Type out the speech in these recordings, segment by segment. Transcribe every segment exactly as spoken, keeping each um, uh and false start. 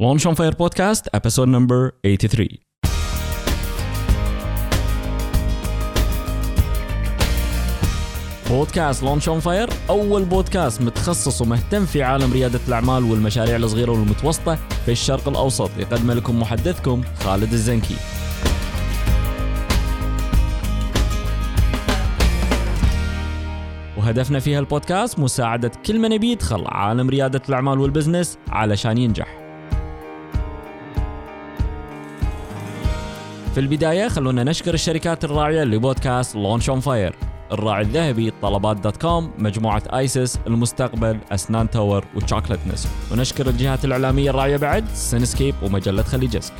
Launch on Fire podcast, episode number eighty-three. بودكاست لونش اون فاير أول بودكاست متخصص ومهتم في عالم ريادة الأعمال والمشاريع الصغيرة والمتوسطة في الشرق الأوسط. يقدم لكم محدثكم خالد الزنكي. وهدفنا في هالبودكاست مساعدة كل من يبي يدخل عالم ريادة الأعمال والبزنس علشان ينجح. في البداية خلونا نشكر الشركات الراعية لبودكاست لونش اون فاير: الراعي الذهبي طلبات دوت كوم، مجموعة آيسس، المستقبل، أسنان تاور وشوكلت نسب. ونشكر الجهات الإعلامية الراعية بعد: سينسكيب ومجلة خليجسك.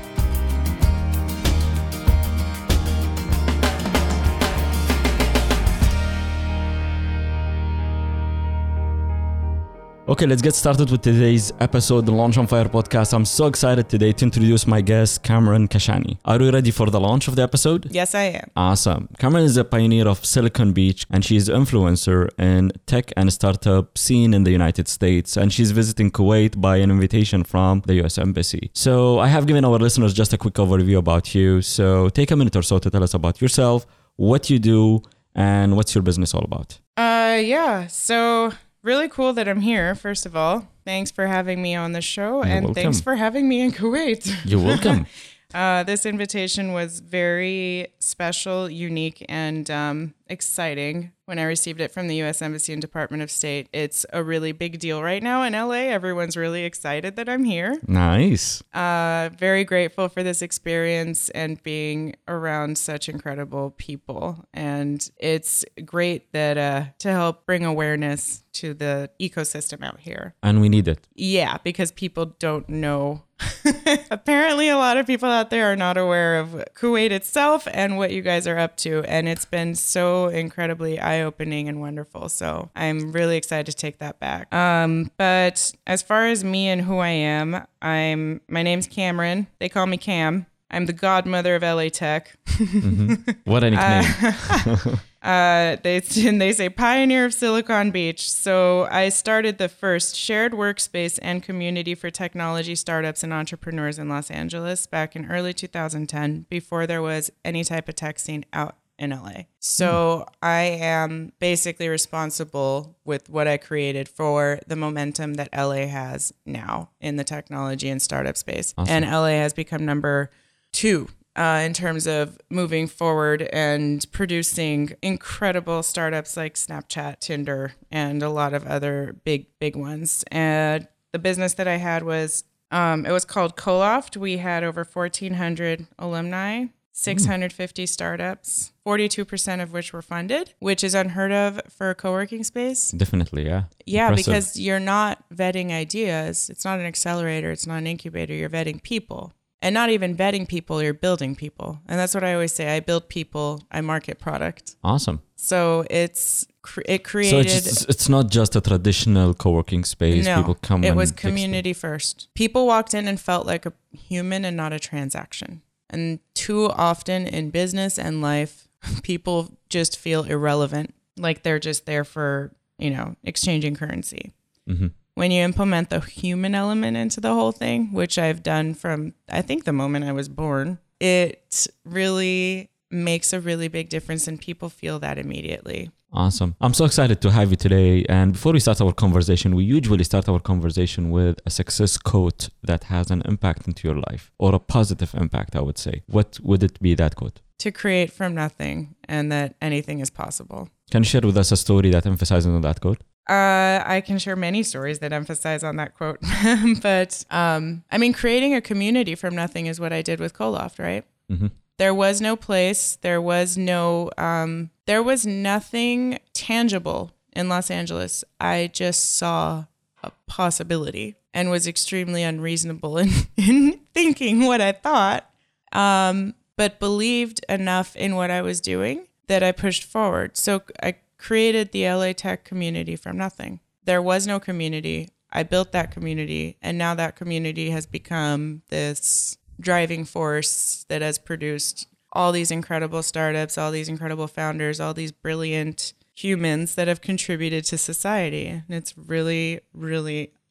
Okay, let's get started with today's episode, the Launch on Fire podcast. I'm so excited today to introduce my guest, Cameron Kashani. Are you ready for the launch of the episode? Yes, I am. Awesome. Cameron is a pioneer of Silicon Beach, and she's an influencer in tech and startup scene in the United States. And she's visiting Kuwait by an invitation from the U S Embassy. So I have given our listeners just a quick overview about you. So take a minute or so to tell us about yourself, what you do, and what's your business all about. Uh, yeah. So... Really cool that I'm here, first of all. Thanks for having me on the show. You're and welcome. Thanks for having me in Kuwait. You're welcome. uh, this invitation was very special, unique, and um, exciting when I received it from the U S Embassy and Department of State. It's a really big deal right now in L A. Everyone's really excited that I'm here. Nice. Uh, very grateful for this experience and being around such incredible people. And it's great that uh, to help bring awareness to the ecosystem out here. And we need it. Yeah, because people don't know. Apparently, a lot of people out there are not aware of Kuwait itself and what you guys are up to. And it's been so incredibly eye-opening and wonderful. So I'm really excited to take that back. Um, but as far as me and who I am, I'm my name's Cameron. They call me Cam. I'm the godmother of L A Tech. Mm-hmm. What a nickname. Uh, uh, they, they say pioneer of Silicon Beach. So I started the first shared workspace and community for technology startups and entrepreneurs in Los Angeles back in early two thousand ten, before there was any type of tech scene out in L A. So mm. I am basically responsible with what I created for the momentum that L A has now in the technology and startup space. Awesome. And L A has become number two uh, in terms of moving forward and producing incredible startups like Snapchat, Tinder, and a lot of other big, big ones. And the business that I had was, um, it was called Coloft. We had over fourteen hundred alumni, six hundred fifty mm. startups, forty-two percent of which were funded, which is unheard of for a co-working space. Definitely, yeah. Yeah, Impressive. Because you're not vetting ideas. It's not an accelerator. It's not an incubator. You're vetting people. And not even vetting people, you're building people. And that's what I always say. I build people, I market product. Awesome. So it's it created... So it's, it's not just a traditional co-working space. No, people come it and was community first. People walked in and felt like a human and not a transaction. And too often in business and life, people just feel irrelevant. Like they're just there for, you know, exchanging currency. Mm-hmm. When you implement the human element into the whole thing, which I've done from, I think, the moment I was born, it really makes a really big difference and people feel that immediately. Awesome. I'm so excited to have you today. And before we start our conversation, we usually start our conversation with a success quote that has an impact into your life, or a positive impact, I would say. What would it be, that quote? To create from nothing and that anything is possible. Can you share with us a story that emphasizes on that quote? Uh, I can share many stories that emphasize on that quote. But, um, I mean, creating a community from nothing is what I did with Coloft, right? Mm-hmm. There was no place. There was no, um, there was nothing tangible in Los Angeles. I just saw a possibility and was extremely unreasonable in, in thinking what I thought, um, but believed enough in what I was doing that I pushed forward. So I created the L A Tech community from nothing. There was no community. I built that community, and now that community has become this driving force that has produced all these incredible startups, all these incredible founders, all these brilliant humans that have contributed to society. And it's really, really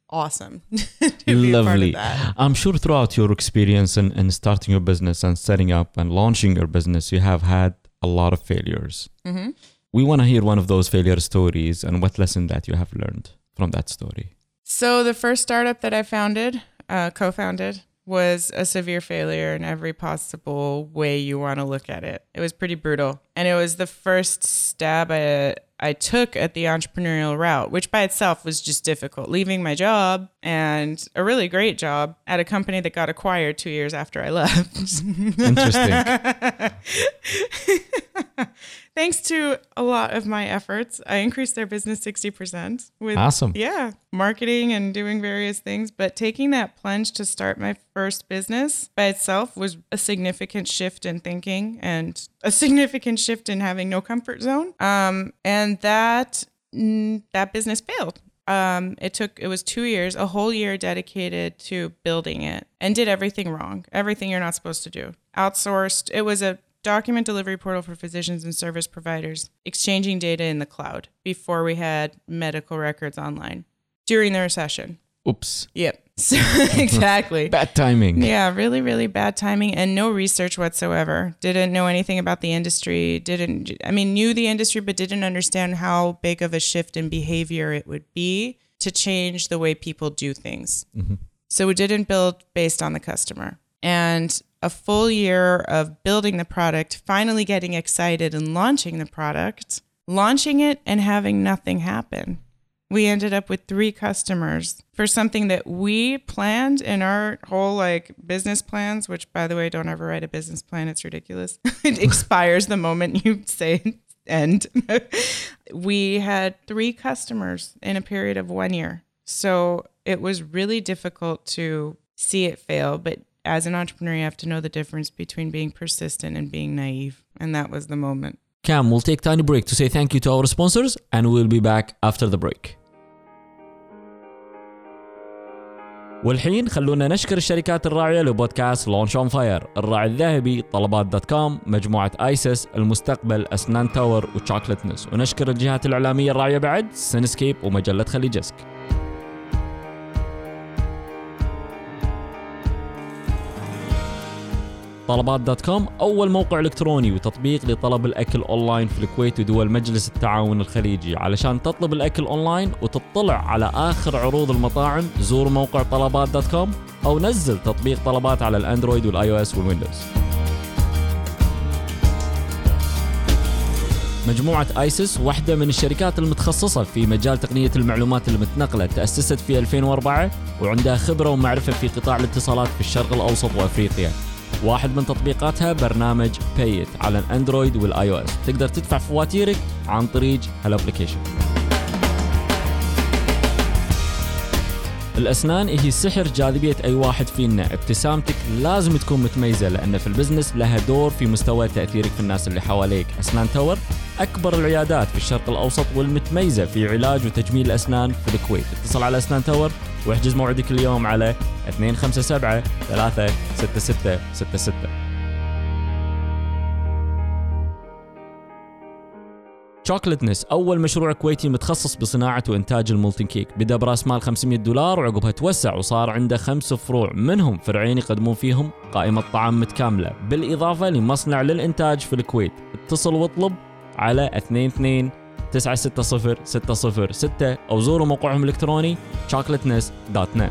awesome to be Lovely. a part of that. I'm sure throughout your experience in, in starting your business and setting up and launching your business, you have had a lot of failures. Mm-hmm. We want to hear one of those failure stories and what lesson that you have learned from that story. So the first startup that I founded, uh, co-founded, was a severe failure in every possible way you want to look at it. It was pretty brutal. And it was the first stab I, I took at the entrepreneurial route, which by itself was just difficult. Leaving my job and a really great job at a company that got acquired two years after I left. Interesting. Thanks to a lot of my efforts, I increased their business sixty percent. With, awesome. Yeah, marketing and doing various things. But taking that plunge to start my first business by itself was a significant shift in thinking and a significant shift in having no comfort zone. Um, and that that business failed. Um, it took, it was two years, a whole year dedicated to building it, and did everything wrong. Everything you're not supposed to do. Outsourced. It was a document delivery portal for physicians and service providers, exchanging data in the cloud before we had medical records online during the recession. Oops. Yep. So, exactly. Bad timing. Yeah, really, really bad timing, and no research whatsoever. Didn't know anything about the industry. Didn't, I mean, knew the industry, but didn't understand how big of a shift in behavior it would be to change the way people do things. Mm-hmm. So we didn't build based on the customer. And a full year of building the product, finally getting excited and launching the product, launching it and having nothing happen. We ended up with three customers for something that we planned in our whole like business plans, which by the way, don't ever write a business plan. It's ridiculous. It expires the moment you say end. We had three customers in a period of one year. So it was really difficult to see it fail, but as an entrepreneur, you have to know the difference between being persistent and being naive. And that was the moment. Cam, we'll take tiny break to say thank you to our sponsors, and we'll be back after the break. والحين خلونا نشكر الشركات الراعية لبودكاست لونش أون فاير، الراعي الذهبي طلبات دوت كوم، مجموعة آيسس، المستقبل، أسنان تاور وشوكلتنس، ونشكر الجهات الإعلامية الراعية بعد سينسكيب ومجلة خليجسك. طلبات دوت كوم أول موقع إلكتروني وتطبيق لطلب الأكل أونلاين في الكويت ودول مجلس التعاون الخليجي. علشان تطلب الأكل أونلاين وتطلع على آخر عروض المطاعم، زور موقع طلبات دوت كوم أو نزل تطبيق طلبات على الأندرويد والآي أو إس والويندوز. مجموعة آيسس واحدة من الشركات المتخصصة في مجال تقنية المعلومات المتنقلة، تأسست في ألفين وأربعة وعندها خبرة ومعرفة في قطاع الاتصالات في الشرق الأوسط وأفريقيا. واحد من تطبيقاتها برنامج بايت على الاندرويد والاي او اس، تقدر تدفع فواتيرك عن طريق هالابليكيشن. الأسنان هي سحر جاذبية أي واحد فينا. ابتسامتك لازم تكون متميزة، لأن في البزنس لها دور في مستوى تأثيرك في الناس اللي حواليك. أسنان تاور أكبر العيادات في الشرق الأوسط والمتميزة في علاج وتجميل الأسنان في الكويت. اتصل على أسنان تاور واحجز موعدك اليوم على اثنين خمسة سبعة ثلاثة ستة ستة ستة ستة. شوكلتنس أول مشروع كويتي متخصص بصناعة وإنتاج المولتن كيك، بدأ برأس مال خمسمية دولار وعقبها توسع وصار عنده خمس فروع، منهم فرعين يقدمون فيهم قائمة طعام متكاملة بالإضافة لمصنع للإنتاج في الكويت. اتصل واطلب على اثنين اثنين تسعة ستة صفر ستة صفر ستة أو زوروا موقعهم الإلكتروني شوكلتنس دوت نت.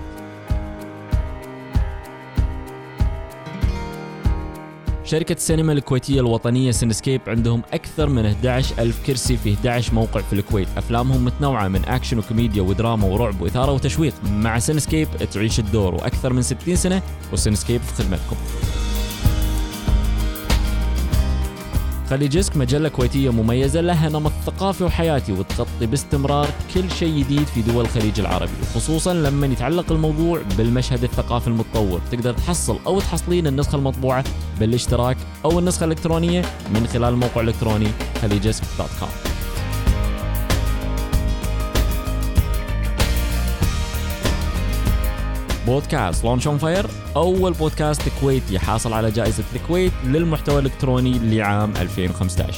شركة السينما الكويتية الوطنية سينسكيب عندهم أكثر من أحد عشر ألف كرسي في أحد عشر موقع في الكويت. أفلامهم متنوعة من أكشن وكوميديا ودراما ورعب وإثارة وتشويق. مع سينسكيب تعيش الدور، وأكثر من ستين سنة وسينسكيب في خدمتكم. خليجسك مجلة كويتية مميزة لها نمط ثقافي وحياتي وتغطي باستمرار كل شيء جديد في دول الخليج العربي، خصوصا لما يتعلق الموضوع بالمشهد الثقافي المتطور. تقدر تحصل أو تحصلين النسخة المطبوعة بالاشتراك أو النسخة الإلكترونية من خلال الموقع الإلكتروني خليجسك دوت كوم. بودكاست لونش أون فاير أول بودكاست كويتي حاصل على جائزة الكويت للمحتوى الإلكتروني لعام ألفين وخمسة عشر.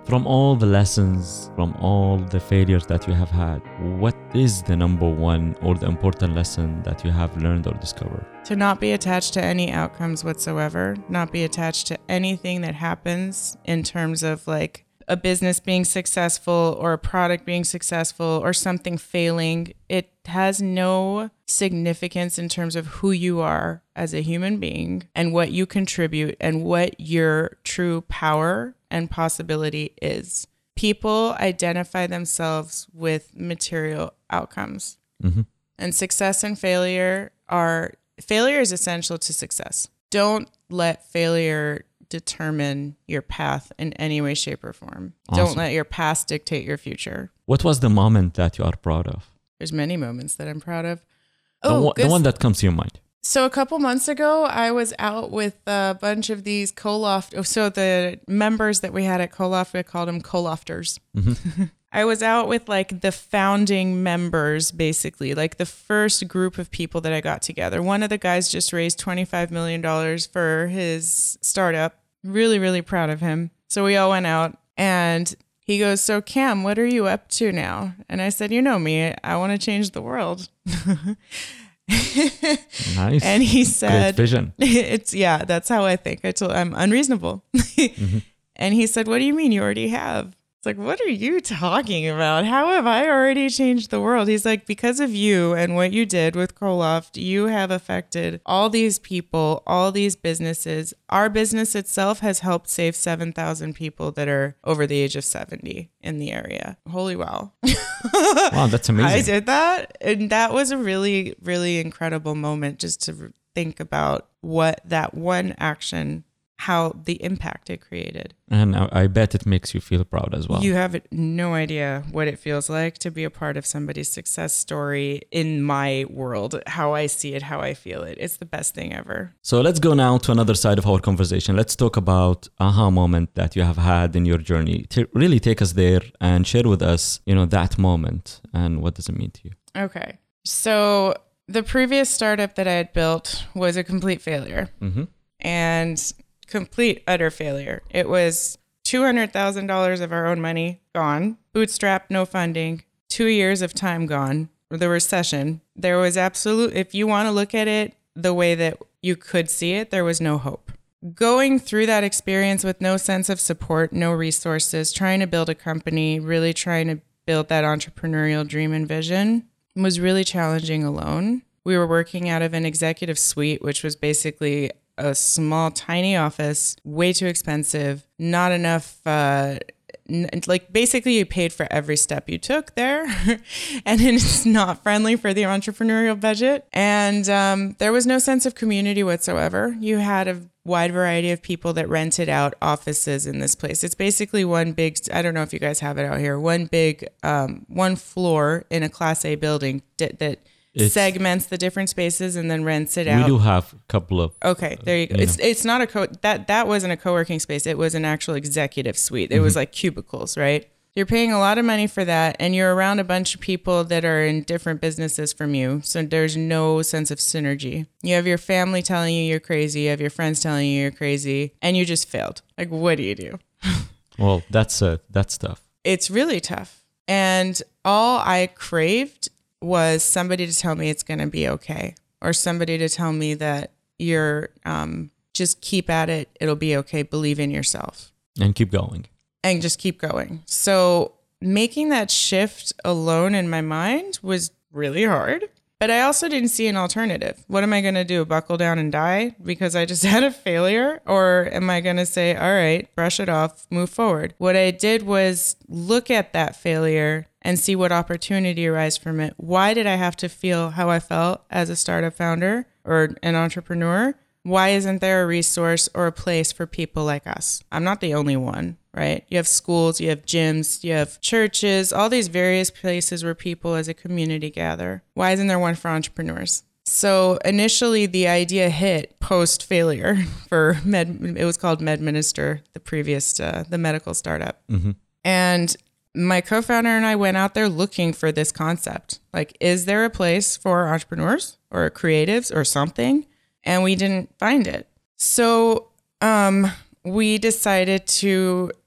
From all the lessons, from all the failures that you have had, what is the number one or the important lesson that you have learned or discovered? To not be attached to any outcomes whatsoever, not be attached to anything that happens in terms of like a business being successful or a product being successful or something failing. It has no significance in terms of who you are as a human being and what you contribute and what your true power and possibility is. People identify themselves with material outcomes. Mm-hmm. And success and failure are, failure is essential to success. Don't let failure determine your path in any way, shape, or form. Awesome. Don't let your past dictate your future. What was the moment that you are proud of? There's many moments that I'm proud of. The, oh, one, the one that comes to your mind. So a couple months ago, I was out with a bunch of these co-loft. So the members that we had at Co-Loft, we called them co-lofters. Mm-hmm. I was out with like the founding members, basically, like the first group of people that I got together. One of the guys just raised twenty-five million dollars for his startup. Really, really proud of him. So we all went out and he goes, "So Cam, what are you up to now?" And I said, "You know me, I want to change the world." Nice. And he said, great vision. It's yeah, that's how I think. I told I'm unreasonable. Mm-hmm. And he said, "What do you mean you already have?" It's like, "What are you talking about? How have I already changed the world?" He's like, "Because of you and what you did with Co-Loft, you have affected all these people, all these businesses. Our business itself has helped save seven thousand people that are over the age of seventy in the area." Holy wow. Wow, that's amazing. I did that. And that was a really, really incredible moment just to think about what that one action, how the impact it created. And I bet it makes you feel proud as well. You have no idea what it feels like to be a part of somebody's success story in my world, how I see it, how I feel it. It's the best thing ever. So let's go now to another side of our conversation. Let's talk about aha moment that you have had in your journey. To really take us there and share with us, you know, that moment and what does it mean to you? Okay. So the previous startup that I had built was a complete failure. Mm-hmm. And complete, utter failure. It was two hundred thousand dollars of our own money gone, bootstrapped, no funding, two years of time gone, the recession. There was absolute, if you want to look at it the way that you could see it, there was no hope. Going through that experience with no sense of support, no resources, trying to build a company, really trying to build that entrepreneurial dream and vision was really challenging alone. We were working out of an executive suite, which was basically a small, tiny office, way too expensive, not enough, uh, n- like basically you paid for every step you took there and it's not friendly for the entrepreneurial budget. And um, there was no sense of community whatsoever. You had a wide variety of people that rented out offices in this place. It's basically one big, I don't know if you guys have it out here, one big, um, one floor in a Class A building that, that It's, segments the different spaces and then rents it out. We do have a couple of. Okay, there you go. Uh, you it's know. It's not a co that that wasn't a co-working space. It was an actual executive suite. It mm-hmm. was like cubicles, right? You're paying a lot of money for that, and you're around a bunch of people that are in different businesses from you. So there's no sense of synergy. You have your family telling you you're crazy. You have your friends telling you you're crazy, and you just failed. Like, what do you do? Well, that's uh, that's tough. It's really tough, and all I craved was somebody to tell me it's going to be okay, or somebody to tell me that you're um, just keep at it. It'll be okay. Believe in yourself and keep going and just keep going. So making that shift alone in my mind was really hard, but I also didn't see an alternative. What am I going to do? Buckle down and die because I just had a failure? Or am I going to say, all right, brush it off, move forward? What I did was look at that failure and see what opportunity arise from it. Why did I have to feel how I felt as a startup founder or an entrepreneur? Why isn't there a resource or a place for people like us? I'm not the only one, right? You have schools, you have gyms, you have churches, all these various places where people as a community gather. Why isn't there one for entrepreneurs? So initially the idea hit post failure for Med, it was called MedMinister, the previous, uh, the medical startup. Mm-hmm. And my co-founder and I went out there looking for this concept. Like, is there a place for entrepreneurs or creatives or something? And we didn't find it. So um, we decided to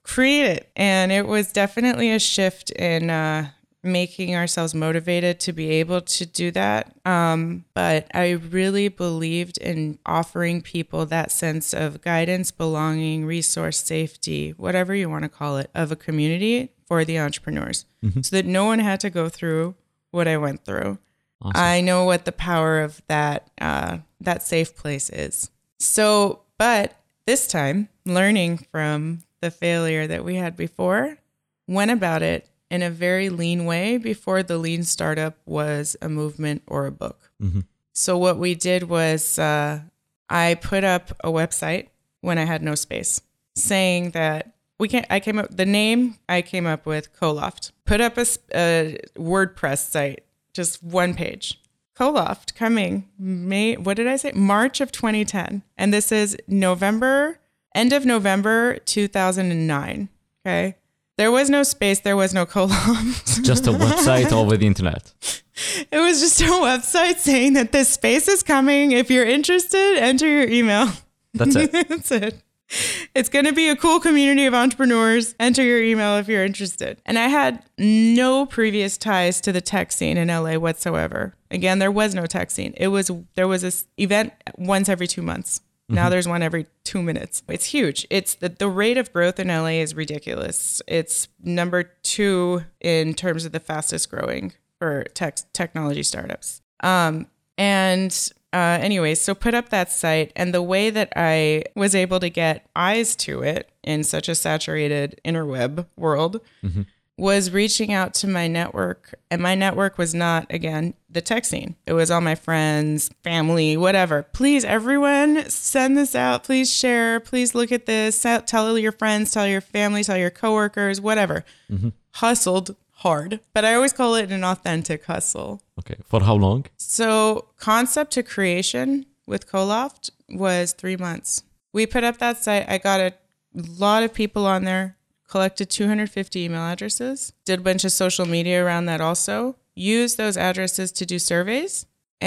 create it. And it was definitely a shift in uh, making ourselves motivated to be able to do that. Um, but I really believed in offering people that sense of guidance, belonging, resource, safety, whatever you want to call it, of a community for the entrepreneurs, mm-hmm. so that no one had to go through what I went through. Awesome. I know what the power of that uh, that safe place is. So, but this time, learning from the failure that we had before, went about it in a very lean way before the lean startup was a movement or a book. Mm-hmm. So what we did was uh, I put up a website when I had no space, saying that we can't. I came up the name I came up with Coloft. Put up a, a WordPress site, just one page. Coloft coming May. What did I say? March of twenty ten, and this is November, end of November two thousand nine. Okay. There was no space. There was no Coloft. Just a website over the internet. It was just a website saying that this space is coming. If you're interested, enter your email. That's it. That's it. It's going to be a cool community of entrepreneurs. Enter your email if you're interested. And I had no previous ties to the tech scene in L A whatsoever. Again, there was no tech scene. It was, there was this event once every two months. Now mm-hmm. there's one every two minutes. It's huge. It's the, the rate of growth in L A is ridiculous. It's number two in terms of the fastest growing for tech technology startups. Um, and uh, anyways, so put up that site. And the way that I was able to get eyes to it in such a saturated interweb world mm-hmm. was reaching out to my network. And my network was not, again, the tech scene. It was all my friends, family, whatever. Please, everyone, send this out. Please share. Please look at this. Tell your friends, tell your family, tell your coworkers, whatever. Mm-hmm. Hustled hard. But I always call it an authentic hustle. Okay. For how long? So concept to creation with Coloft was three months. We put up that site. I got a lot of people on there, collected two hundred fifty email addresses, did a bunch of social media around that also, used those addresses to do surveys.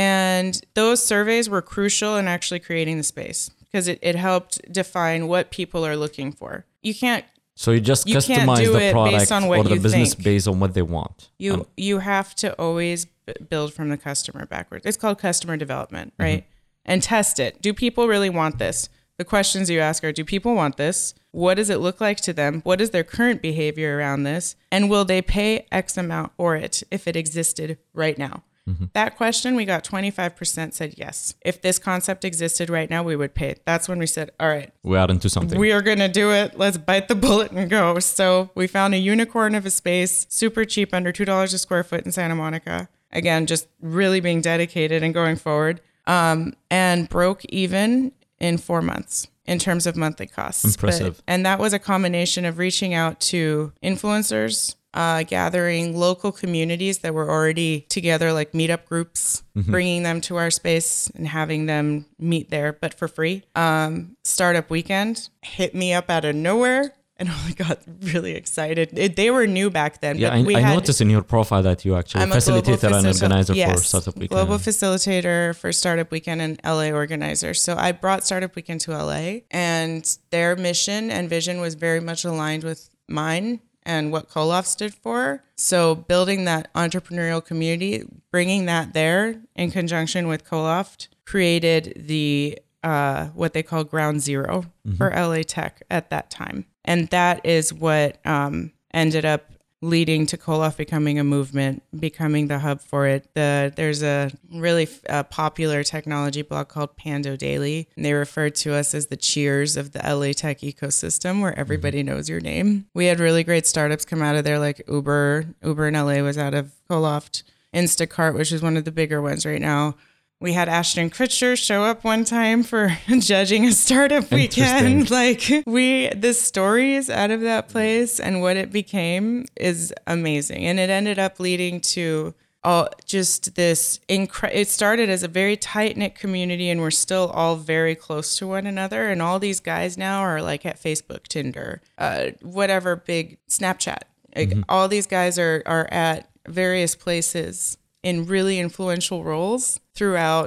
And those surveys were crucial in actually creating the space because it, it helped define what people are looking for. You can't So you just you customize the product or the business think. based on what they want. You um, you have to always b- build from the customer backwards. It's called customer development, right? Mm-hmm. And test it. Do people really want this? The questions you ask are, do people want this? What does it look like to them? What is their current behavior around this? And will they pay X amount for it if it existed right now? Mm-hmm. That question, we got twenty-five percent said yes. If this concept existed right now, we would pay it. That's when we said, all right. We are into something. We are going to do it. Let's bite the bullet and go. So we found a unicorn of a space, super cheap, under two dollars a square foot in Santa Monica. Again, just really being dedicated and going forward. Um, and broke even in four months in terms of monthly costs. Impressive. But, and that was a combination of reaching out to influencers, uh, gathering local communities that were already together, like meetup groups, mm-hmm. bringing them to our space and having them meet there, but for free. Um, Startup Weekend hit me up out of nowhere. And I got really excited. It, they were new back then. Yeah, but we I, I had, noticed in your profile that you actually I'm facilitator and facilita- organizer yes, for Startup Weekend. Global facilitator for Startup Weekend and L A organizer. So I brought Startup Weekend to L A, and their mission and vision was very much aligned with mine and what Coloft stood for. So building that entrepreneurial community, bringing that there in conjunction with Coloft created the uh, what they call ground zero mm-hmm. for L A tech at that time. And that is what um, ended up leading to Coloft becoming a movement, becoming the hub for it. The, there's a really uh, popular technology blog called Pando Daily, and they refer to us as the cheers of the L A tech ecosystem, where everybody mm-hmm. knows your name. We had really great startups come out of there, like Uber. Uber in L A was out of Coloft. Instacart, which is one of the bigger ones right now. We had Ashton Kutcher show up one time for judging a startup weekend. Like we, the stories out of that place and what it became is amazing. And it ended up leading to all just this incre- it started as a very tight knit community, and we're still all very close to one another. And all these guys now are like at Facebook, Tinder, uh, whatever, big Snapchat. Like mm-hmm. all these guys are, are at various places in really influential roles throughout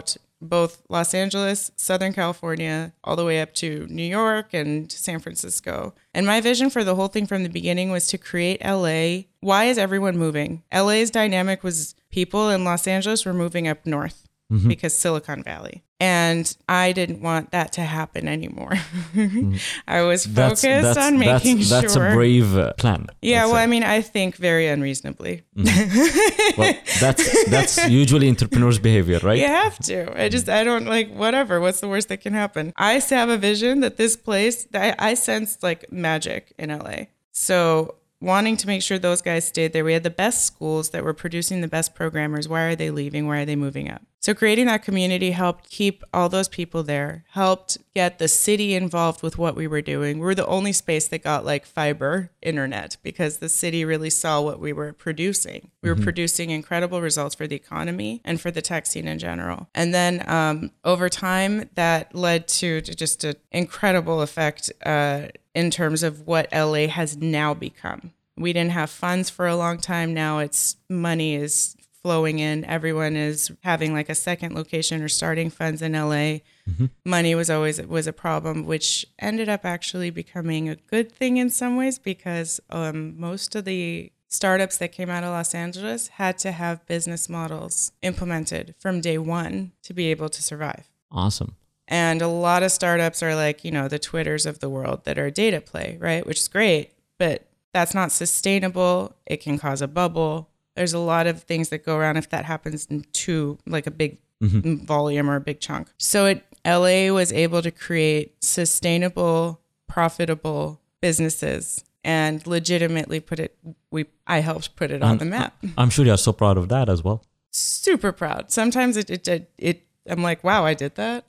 both Los Angeles, Southern California, all the way up to New York and San Francisco. And my vision for the whole thing from the beginning was to create L A. Why is everyone moving? L A's dynamic was people in Los Angeles were moving up north mm-hmm. because Silicon Valley. And I didn't want that to happen anymore. mm. I was focused that's, that's, on making that's, sure. That's a brave uh, plan. Yeah, well, it. I mean, I think very unreasonably. Mm. Well, that's that's usually entrepreneurs' behavior, right? You have to. I just, I don't like, whatever. What's the worst that can happen? I have a vision that this place, I, I sensed like magic in L A. So wanting to make sure those guys stayed there. We had the best schools that were producing the best programmers. Why are they leaving? Why are they moving up? So creating that community helped keep all those people there, helped get the city involved with what we were doing. We were the only space that got like fiber internet because the city really saw what we were producing. We were mm-hmm. producing incredible results for the economy and for the tech scene in general. And then um, over time, that led to, to just an incredible effect uh, in terms of what L A has now become. We didn't have funds for a long time. Now it's money is flowing in. Everyone is having like a second location or starting funds in L A. Mm-hmm. Money was always was a problem, which ended up actually becoming a good thing in some ways because um, most of the startups that came out of Los Angeles had to have business models implemented from day one to be able to survive. Awesome. And a lot of startups are like, you know, the Twitters of the world that are data play, right? Which is great, but that's not sustainable. It can cause a bubble. There's a lot of things that go around if that happens in too, like a big mm-hmm. volume or a big chunk. So it, L A was able to create sustainable, profitable businesses and legitimately put it, we I helped put it on I'm, the map. I'm sure you're so proud of that as well. Super proud. Sometimes it, it, it, it I'm like, wow, I did that.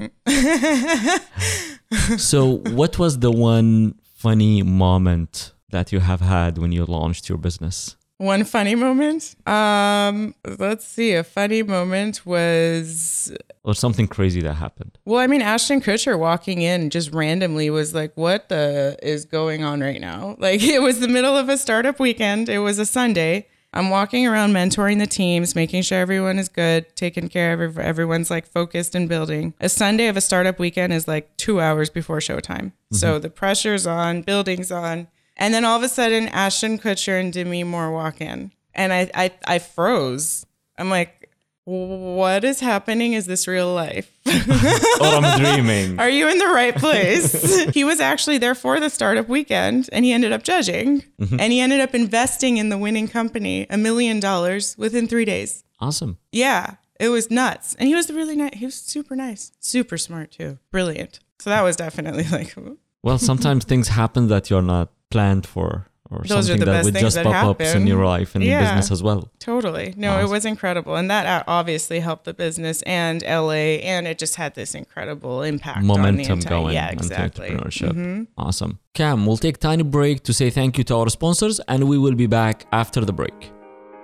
So what was the one funny moment that you have had when you launched your business? One funny moment? Um, let's see. A funny moment was... Or something crazy that happened. Well, I mean, Ashton Kutcher walking in just randomly was like, what the is going on right now? Like, it was the middle of a startup weekend. It was a Sunday. I'm walking around mentoring the teams, making sure everyone is good, taking care of everyone's like focused and building. A Sunday of a startup weekend is like two hours before showtime. Mm-hmm. So the pressure's on, building's on. And then all of a sudden, Ashton Kutcher and Demi Moore walk in. And I, I, I froze. I'm like, what is happening? Is this real life? Or I'm dreaming. Are you in the right place? He was actually there for the startup weekend and he ended up judging. Mm-hmm. And he ended up investing in the winning company a million dollars within three days. Awesome. Yeah, it was nuts. And he was really nice. He was super nice. Super smart too. Brilliant. So that was definitely like... Well, sometimes things happen that you're not planned for, or Those something that would just that pop happen. up in your life and yeah, in business as well. Totally. No, awesome. It was incredible. And that obviously helped the business and L A, and it just had this incredible impact Momentum on the entire, going yeah, exactly. into entrepreneurship. Mm-hmm. Awesome. Cam, we'll take a tiny break to say thank you to our sponsors and we will be back after the break.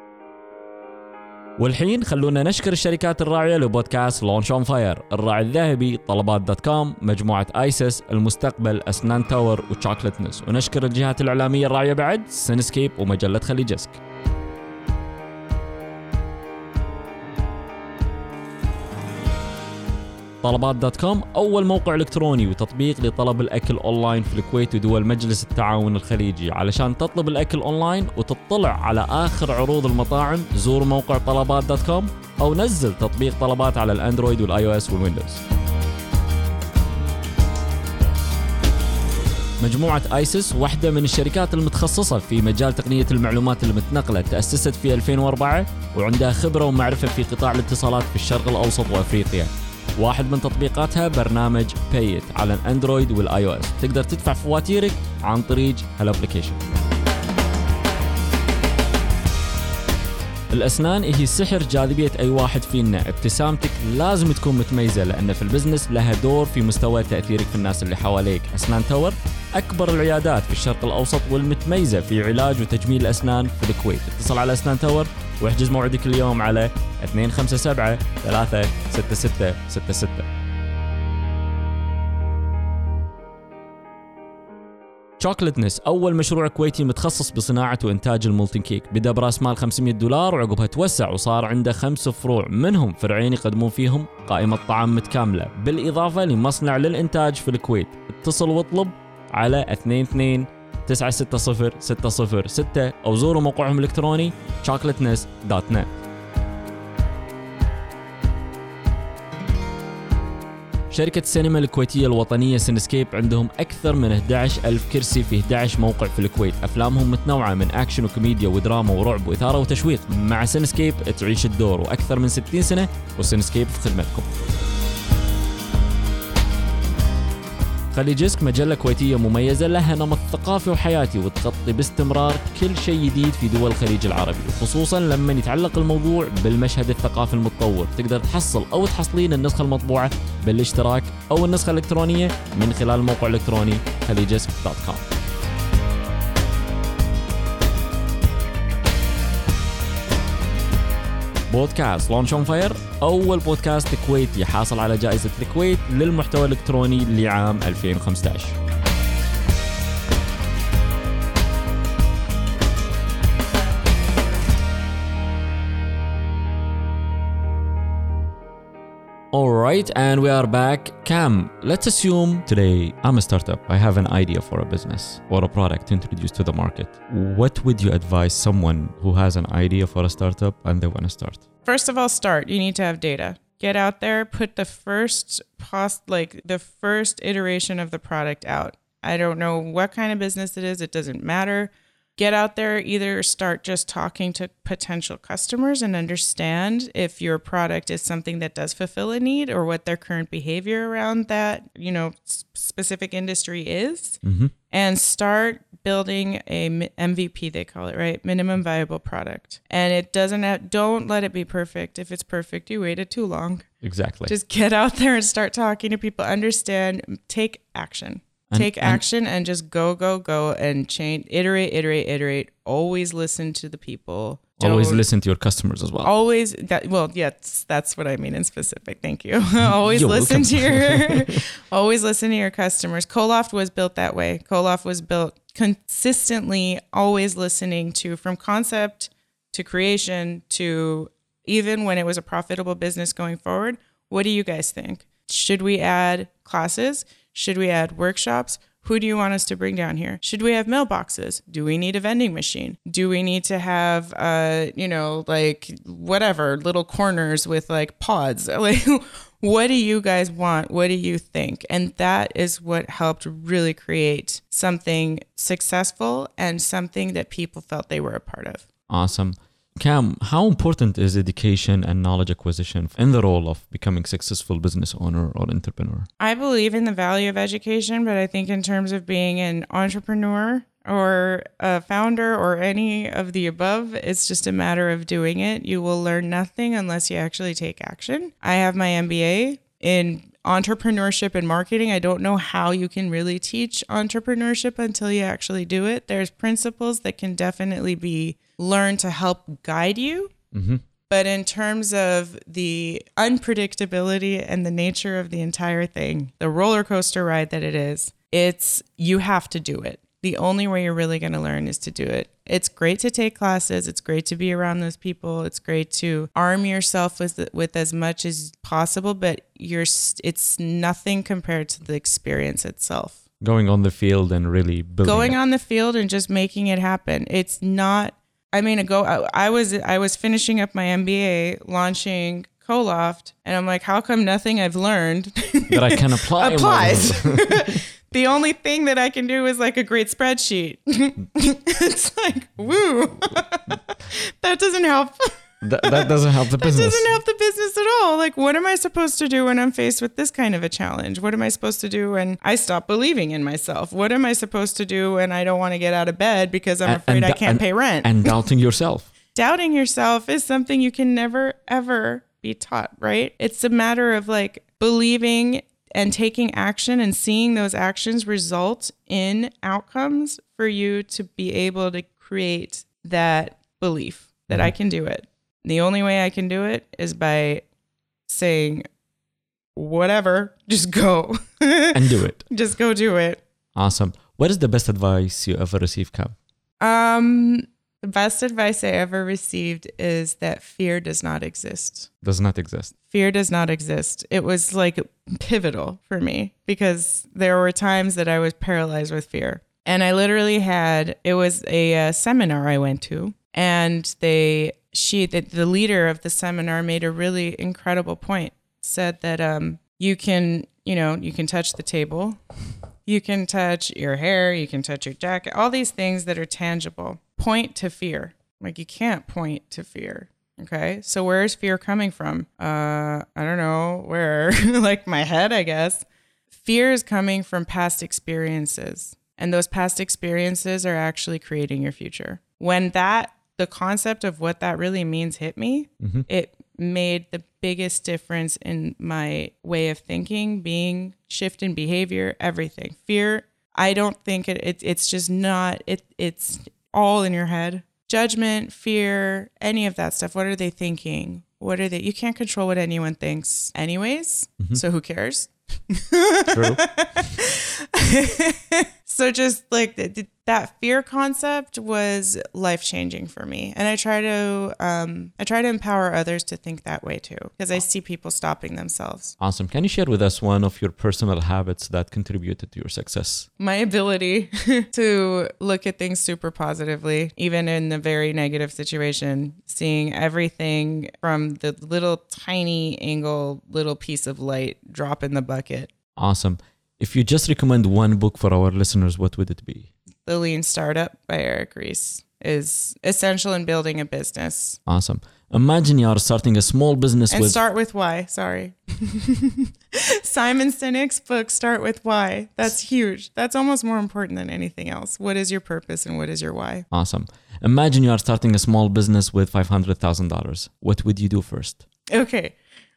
والحين خلونا نشكر الشركات الراعية لبودكاست لونش اون فاير، الراعي الذهبي طلبات دوت كوم، مجموعة آيسس، المستقبل، أسنان تاور وشوكلت نس، ونشكر الجهات الإعلامية الراعية بعد سينسكيب ومجلة خليجسك. طلبات دوت كوم أول موقع إلكتروني وتطبيق لطلب الأكل أونلاين في الكويت ودول مجلس التعاون الخليجي. علشان تطلب الأكل أونلاين وتطلع على آخر عروض المطاعم زور موقع طلبات دوت كوم أو نزل تطبيق طلبات على الأندرويد والآي أو إس والويندوز. مجموعة آيسس واحدة من الشركات المتخصصة في مجال تقنية المعلومات المتنقلة، تأسست في ألفين وأربعة وعندها خبرة ومعرفة في قطاع الاتصالات في الشرق الأوسط وأفريقيا. واحد من تطبيقاتها برنامج بايت على الاندرويد والاي او اس، تقدر تدفع فواتيرك عن طريق هالابليكيشن. الأسنان هي سحر جاذبية أي واحد فينا. ابتسامتك لازم تكون متميزة لأن في البزنس لها دور في مستوى تأثيرك في الناس اللي حواليك. أسنان تاور أكبر العيادات في الشرق الأوسط والمتميزة في علاج وتجميل الأسنان في الكويت. اتصل على أسنان تاور واحجز موعدك اليوم على اثنين خمسة سبعة ثلاثة ستة ستة ستة ستة. شوكلتنس أول مشروع كويتي متخصص بصناعة وإنتاج المولتن كيك. بدأ برأس مال خمسمية دولار وعقبها توسع وصار عنده خمس فروع، منهم فرعين يقدمون فيهم قائمة طعام متكاملة بالإضافة لمصنع للإنتاج في الكويت. اتصل واطلب على اثنين اثنين تسعة ستة صفر ستة صفر ستة أو زوروا موقعهم الإلكتروني شوكلتنس دوت نت. شركة السينما الكويتية الوطنية سينسكيب عندهم أكثر من أحد عشر ألف كرسي في أحد عشر موقع في الكويت. أفلامهم متنوعة من أكشن وكوميديا ودراما ورعب وإثارة وتشويق. مع سينسكيب تعيش الدور وأكثر من ستين سنة وسينسكيب في خدمتكم. خليجسك مجلة كويتية مميزة لها نمط ثقافي وحياتي وتغطي باستمرار كل شيء جديد في دول الخليج العربي، خصوصا لما يتعلق الموضوع بالمشهد الثقافي المتطور. تقدر تحصل أو تحصلين النسخة المطبوعة بالاشتراك أو النسخة الإلكترونية من خلال الموقع الإلكتروني خليجسك دوت كوم. بودكاست لونش اون فاير أول بودكاست كويتي حاصل على جائزة الكويت للمحتوى الإلكتروني لعام ألفين وخمسة عشر. Alright, and we are back. Cam, let's assume today I'm a startup. I have an idea for a business or a product to introduce to the market. What would you advise someone who has an idea for a startup and they want to start? First of all, start. You need to have data. Get out there, put the first post, like the first iteration of the product out. I don't know what kind of business it is. It doesn't matter. Get out there, either start just talking to potential customers and understand if your product is something that does fulfill a need or what their current behavior around that, you know, specific industry is. Mm-hmm. And start building a M V P, they call it, right? Minimum viable product. And it doesn't have, don't let it be perfect. If it's perfect, you waited too long. Exactly. Just get out there and start talking to people, understand, take action. And, Take action and, and just go, go, go and change, iterate, iterate, iterate. Always listen to the people. Don't, always listen to your customers as well. Always, that, well, yes, that's what I mean in specific. Thank you. always You're listen welcome. to your, always listen to your customers. Koloft was built that way. Koloft was built consistently, always listening to, from concept to creation to even when it was a profitable business going forward. What do you guys think? Should we add classes? Should we add workshops? Who do you want us to bring down here? Should we have mailboxes? Do we need a vending machine? Do we need to have, uh, you know, like whatever, little corners with like pods? Like, what do you guys want? What do you think? And that is what helped really create something successful and something that people felt they were a part of. Awesome. Cam, how important is education and knowledge acquisition in the role of becoming a successful business owner or entrepreneur? I believe in the value of education, but I think in terms of being an entrepreneur or a founder or any of the above, it's just a matter of doing it. You will learn nothing unless you actually take action. I have my M B A in entrepreneurship and marketing. I don't know how you can really teach entrepreneurship until you actually do it. There's principles that can definitely be learned to help guide you. Mm-hmm. But in terms of the unpredictability and the nature of the entire thing, the roller coaster ride that it is, it's, you have to do it. The only way you're really going to learn is to do it. It's great to take classes. It's great to be around those people. It's great to arm yourself with with as much as possible, but you're it's nothing compared to the experience itself. Going on the field and really building Going it. on the field and just making it happen. It's not, I mean, go. I, I was I was finishing up my M B A, launching Koloft, and I'm like, how come nothing I've learned that I can apply applies? The only thing that I can do is like a great spreadsheet. It's like, woo. That doesn't help. That, that doesn't help the business. That doesn't help the business at all. Like, what am I supposed to do when I'm faced with this kind of a challenge? What am I supposed to do when I stop believing in myself? What am I supposed to do when I don't want to get out of bed because I'm and, afraid and, I can't and, pay rent? And doubting yourself. Doubting yourself is something you can never, ever be taught, right? It's a matter of like believing and taking action and seeing those actions result in outcomes for you to be able to create that belief that mm-hmm. I can do it. The only way I can do it is by saying, whatever, just go. And do it. Just go do it. Awesome. What is the best advice you ever received, Cam? Um, the best advice I ever received is that fear does not exist. Does not exist. Fear does not exist. It was like pivotal for me because there were times that I was paralyzed with fear. And I literally had, it was a, a seminar I went to, and they, she, the, the leader of the seminar made a really incredible point, said that um, you can, you know, you can touch the table, you can touch your hair, you can touch your jacket, all these things that are tangible. Point to fear. Like, you can't point to fear. Okay. So where is fear coming from? Uh, I don't know where, like my head, I guess. Fear is coming from past experiences. And those past experiences are actually creating your future. When that, the concept of what that really means hit me, mm-hmm. it made the biggest difference in my way of thinking, being, shift in behavior, everything. Fear, I don't think it, it it's just not, it it's all in your head. Judgment, fear, any of that stuff. What are they thinking? What are they? You can't control what anyone thinks anyways. Mm-hmm. So who cares? True. So just like th- that fear concept was life-changing for me. And I try to um, I try to empower others to think that way too, because I see people stopping themselves. Awesome. Can you share with us one of your personal habits that contributed to your success? My ability to look at things super positively, even in a very negative situation, seeing everything from the little tiny angle, little piece of light drop in the bucket. Awesome. If you just recommend one book for our listeners, what would it be? The Lean Startup by Eric Ries is essential in building a business. Awesome. Imagine you are starting a small business and with... start with why, sorry. Simon Sinek's book, Start With Why. That's huge. That's almost more important than anything else. What is your purpose and what is your why? Awesome. Imagine you are starting a small business with five hundred thousand dollars. What would you do first? Okay.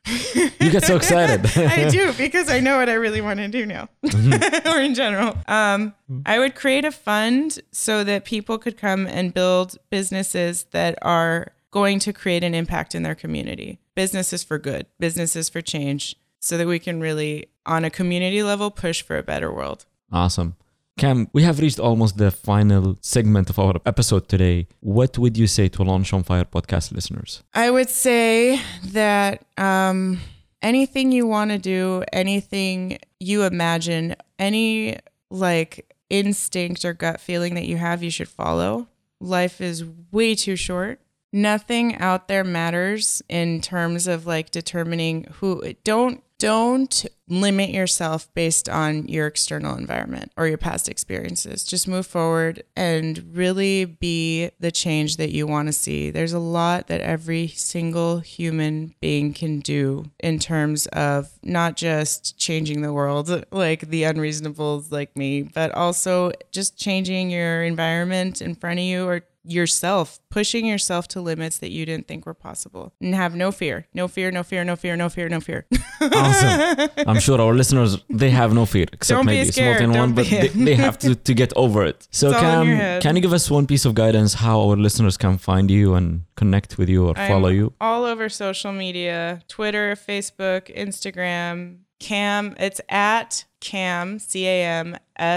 You get so excited. I do, because I know what I really want to do now. Mm-hmm. Or in general. Um, I would create a fund so that people could come and build businesses that are going to create an impact in their community. Businesses for good, businesses for change, so that we can really, on a community level, push for a better world. Awesome. Cam, we have reached almost the final segment of our episode today. What would you say to Launch on Fire podcast listeners? I would say that um, anything you want to do, anything you imagine, any like instinct or gut feeling that you have, you should follow. Life is way too short. Nothing out there matters in terms of like determining who, don't, don't limit yourself based on your external environment or your past experiences. Just move forward and really be the change that you want to see. There's a lot that every single human being can do in terms of not just changing the world like the unreasonables like me, but also just changing your environment in front of you, or yourself, pushing yourself to limits that you didn't think were possible, and have no fear, no fear, no fear, no fear, no fear, no fear. Awesome. I'm sure our listeners, they have no fear, except Don't maybe small thing one, but they, they have to, to get over it. So Cam, can you give us one piece of guidance how our listeners can find you and connect with you or I'm follow you? All over social media, Twitter, Facebook, Instagram, Cam, it's at Cam, C A M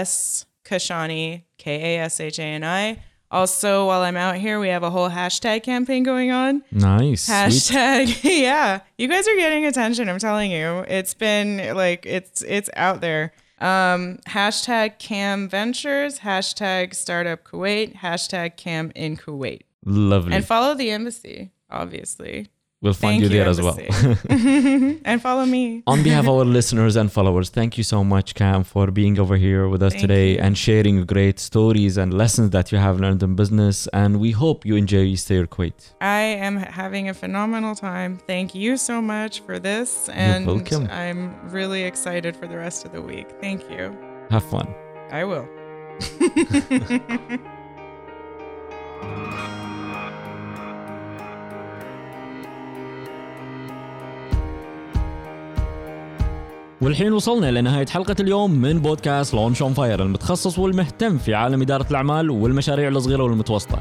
S Kashani, K A S H A N I. Also, while I'm out here, we have a whole hashtag campaign going on. Nice. Hashtag, yeah. You guys are getting attention, I'm telling you. It's been like, it's it's out there. Um, hashtag Cam Ventures, hashtag Startup Kuwait, hashtag Cam in Kuwait. Lovely. And follow the embassy, obviously. We'll find thank you there you, as well. And follow me. On behalf of our listeners and followers, thank you so much, Cam, for being over here with us thank today you. and sharing great stories and lessons that you have learned in business. And we hope you enjoy Stay Kuwait. I am having a phenomenal time. Thank you so much for this. And You're welcome. I'm really excited for the rest of the week. Thank you. Have fun. I will. والحين وصلنا لنهاية حلقة اليوم من بودكاست لونش اون فاير المتخصص والمهتم في عالم إدارة الأعمال والمشاريع الصغيرة والمتوسطة.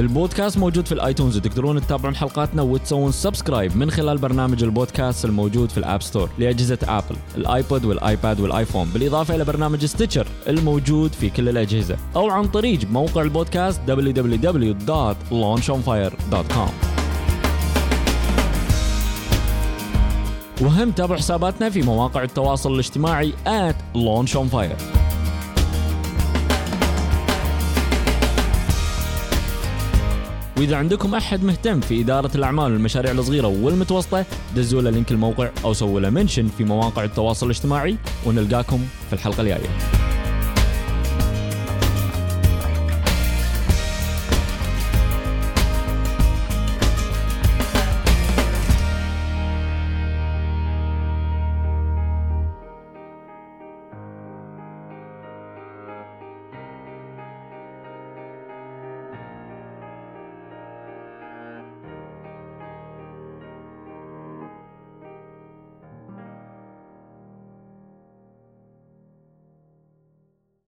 البودكاست موجود في الايتونز، وتقدرون تتابعون حلقاتنا وتسوون سبسكرايب من خلال برنامج البودكاست الموجود في الاب ستور لأجهزة ابل، الايبود والايباد والايفون، بالاضافة الى برنامج ستيتشر الموجود في كل الاجهزة، او عن طريق موقع البودكاست دبليو دبليو دبليو دوت لونش اون فاير دوت كوم. وهم تابعوا حساباتنا في مواقع التواصل الاجتماعي آت لونش اون فاير. وإذا عندكم أحد مهتم في إدارة الأعمال والمشاريع الصغيرة والمتوسطة، دزوا له لينك الموقع أو سووا له منشن في مواقع التواصل الاجتماعي، ونلقاكم في الحلقة الجاية.